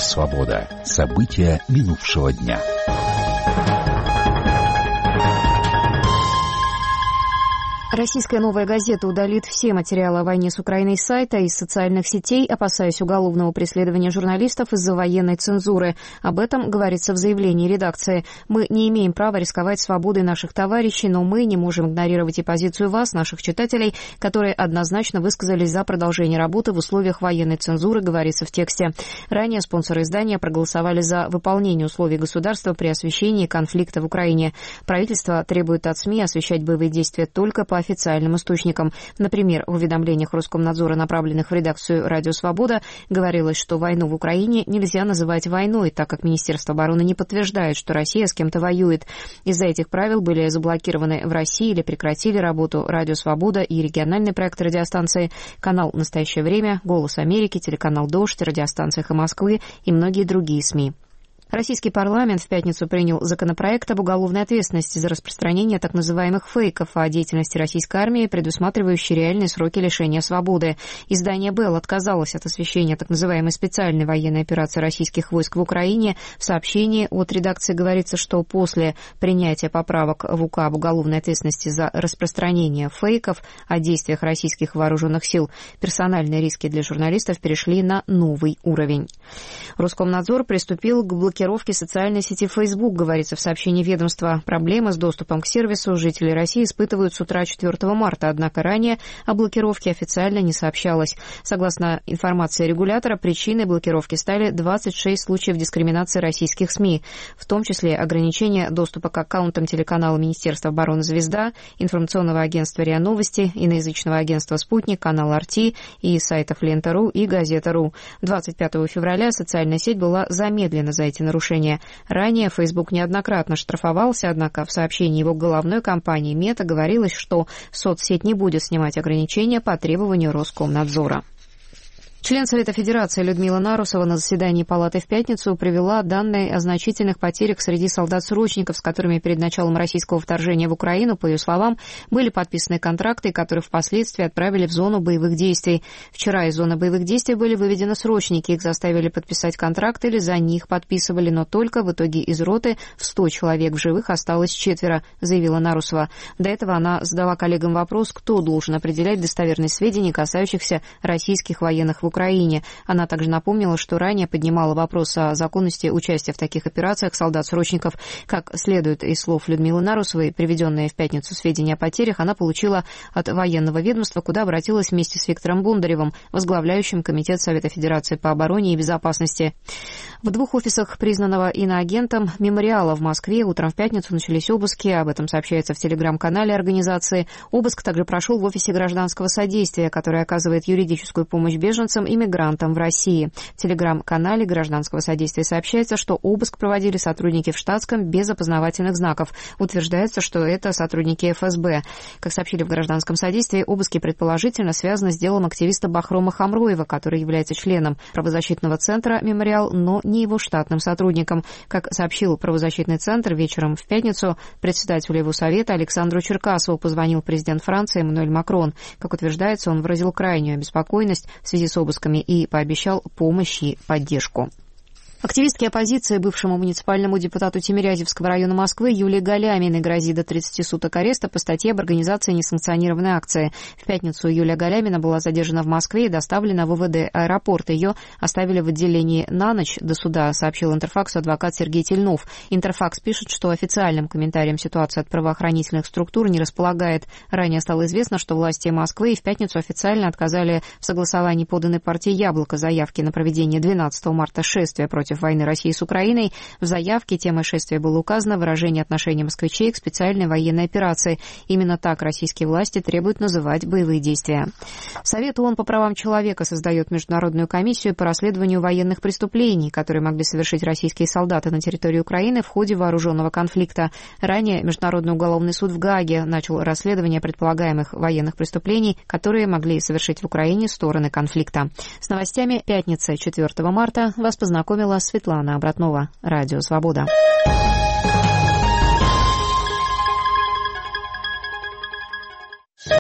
Свобода. События минувшего дня. Российская «Новая газета» удалит все материалы о войне с Украиной с сайта и из социальных сетей, опасаясь уголовного преследования журналистов из-за военной цензуры. Об этом говорится в заявлении редакции. «Мы не имеем права рисковать свободой наших товарищей, но мы не можем игнорировать и позицию вас, наших читателей, которые однозначно высказались за продолжение работы в условиях военной цензуры», говорится в тексте. Ранее спонсоры издания проголосовали за выполнение условий государства при освещении конфликта в Украине. Правительство требует от СМИ освещать боевые действия только по официальным источникам. Например, в уведомлениях Роскомнадзора, направленных в редакцию «Радио Свобода», говорилось, что войну в Украине нельзя называть войной, так как Министерство обороны не подтверждает, что Россия с кем-то воюет. Из-за этих правил были заблокированы в России или прекратили работу «Радио Свобода» и региональный проект радиостанции, канал «Настоящее время», «Голос Америки», телеканал «Дождь», радиостанция «Эхо Москвы» и многие другие СМИ. Российский парламент в пятницу принял законопроект об уголовной ответственности за распространение так называемых фейков о деятельности российской армии, предусматривающие реальные сроки лишения свободы. Издание «Белл» отказалось от освещения так называемой специальной военной операции российских войск в Украине. В сообщении от редакции говорится, что после принятия поправок в УК об уголовной ответственности за распространение фейков о действиях российских вооруженных сил персональные риски для журналистов перешли на новый уровень. Роскомнадзор приступил к блокировке социальной сети Facebook, говорится в сообщении ведомства. Проблемы с доступом к сервису жители России испытывают с утра 4 марта, однако ранее о блокировке официально не сообщалось. Согласно информации регулятора, причиной блокировки стали 26 случаев дискриминации российских СМИ, в том числе ограничение доступа к аккаунтам телеканала Министерства обороны «Звезда», информационного агентства РИА Новости, иноязычного агентства «Спутник», канала RT и сайтов Лента.ру и Газета.ру. 25 февраля социальная сеть была замедлена за эти нарушения. Ранее Facebook неоднократно штрафовался, однако в сообщении его головной компании Мета говорилось, что соцсеть не будет снимать ограничения по требованию Роскомнадзора. Член Совета Федерации Людмила Нарусова на заседании Палаты в пятницу привела данные о значительных потерях среди солдат-срочников, с которыми перед началом российского вторжения в Украину, по ее словам, были подписаны контракты, которые впоследствии отправили в зону боевых действий. Вчера из зоны боевых действий были выведены срочники, их заставили подписать контракт или за них подписывали, но только в итоге из роты в 100 человек в живых осталось 4, заявила Нарусова. До этого она задала коллегам вопрос, кто должен определять достоверность сведений, касающихся российских военных в Украине. Она также напомнила, что ранее поднимала вопрос о законности участия в таких операциях солдат-срочников. Как следует из слов Людмилы Нарусовой, приведенные в пятницу сведения о потерях она получила от военного ведомства, куда обратилась вместе с Виктором Бондаревым, возглавляющим Комитет Совета Федерации по обороне и безопасности. В 2 офисах признанного иноагентом «Мемориала» в Москве утром в пятницу начались обыски. Об этом сообщается в телеграм-канале организации. Обыск также прошел в офисе гражданского содействия, который оказывает юридическую помощь беженцам и мигрантам в России. В телеграм-канале гражданского содействия сообщается, что обыск проводили сотрудники в штатском без опознавательных знаков. Утверждается, что это сотрудники ФСБ. Как сообщили в гражданском содействии, обыски предположительно связаны с делом активиста Бахрома Хамроева, который является членом правозащитного центра «Мемориал», но не его штатным сотрудником. Как сообщил правозащитный центр, вечером в пятницу председателю его совета Александру Черкасову позвонил президент Франции Эммануэль Макрон. Как утверждается, он выразил крайнюю обеспокоенность в связи с обысками и пообещал помощь и поддержку. Активистке оппозиции, бывшему муниципальному депутату Тимирязевского района Москвы Юлии Галяминой грозит до 30 суток ареста по статье об организации несанкционированной акции. В пятницу Юлия Галямина была задержана в Москве и доставлена в ВВД аэропорт. Ее оставили в отделении на ночь до суда, сообщил Интерфаксу адвокат Сергей Тельнов. Интерфакс пишет, что официальным комментарием ситуации от правоохранительных структур не располагает. Ранее стало известно, что власти Москвы и в пятницу официально отказали в согласовании поданной партией «Яблоко» заявки на проведение 12 марта шествия против войны России с Украиной. В заявке темой шествия было указано выражение отношения москвичей к специальной военной операции. Именно так российские власти требуют называть боевые действия. Совет ООН по правам человека создает международную комиссию по расследованию военных преступлений, которые могли совершить российские солдаты на территории Украины в ходе вооруженного конфликта. Ранее Международный уголовный суд в Гааге начал расследование предполагаемых военных преступлений, которые могли совершить в Украине стороны конфликта. С новостями пятницы 4 марта вас познакомила Светлана Обратнова. Радио «Свобода».